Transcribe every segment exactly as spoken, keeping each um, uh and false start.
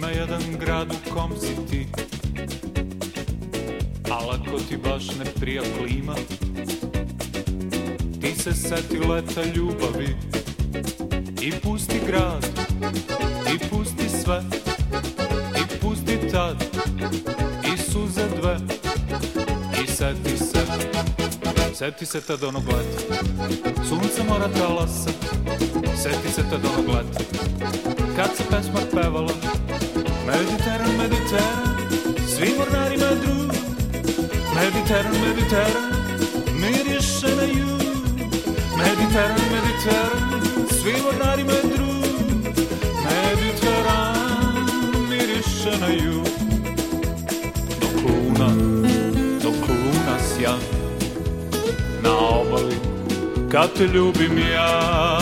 Ima jedan grad u kom si ti, al ako ti baš ne prija klima, ti se seti leta ljubavi i pusti grad, i pusti sve, i pusti tad, i suze dve, i seti se, seti se tad onog leta, sunce mora talasa, seti se tad onog leta, kad se pesma pevala, Mediteran, Mediteran, svi mornari medru, Mediteran, Mediteran, miriše na jug, Mediteran, Mediteran, svi mornari medru, Mediteran, miriše na jug. Dok luna, dok luna sja, na obali, kad te ljubim ja.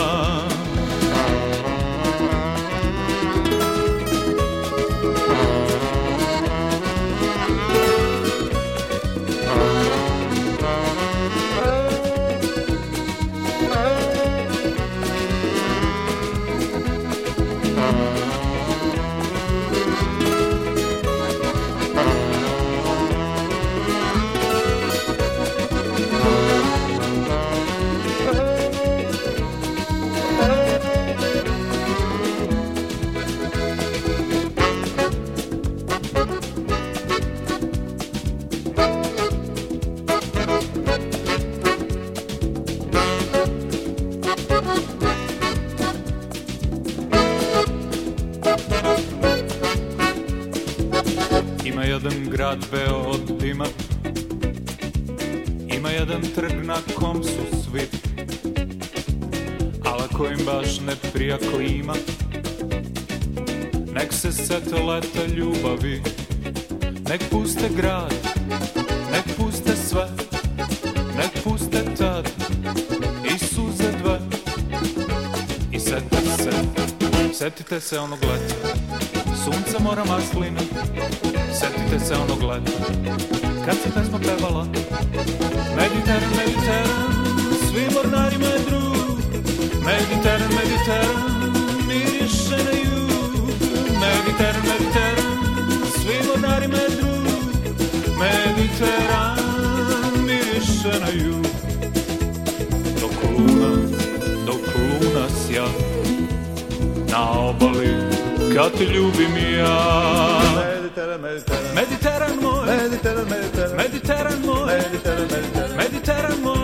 Ima jedan grad beo od dima, ima jedan trg na kom su svi, al ako im baš ne prija klima, nek se sete leta ljubavi, nek puste grad, nek puste sve, nek puste tad, i suze dve, i setite se, setite se onog leta, sunce mora maslina, setite se onog leta, kad se pesma pevala, Mediteran, Mediteran, svi mornari medru, Mediteran, Mediteran, miriše na jug, Mediteran, Mediteran, svi mornari medru, Mediteran, miriše na jug. Dok luna, dok luna sja, na obali, kad te ljubim ja. Mediteran, Mediteran, Mediteran moj, Mediteran, Mediteran, Mediteran moj, Mediteran, Mediteran, Mediteran moj,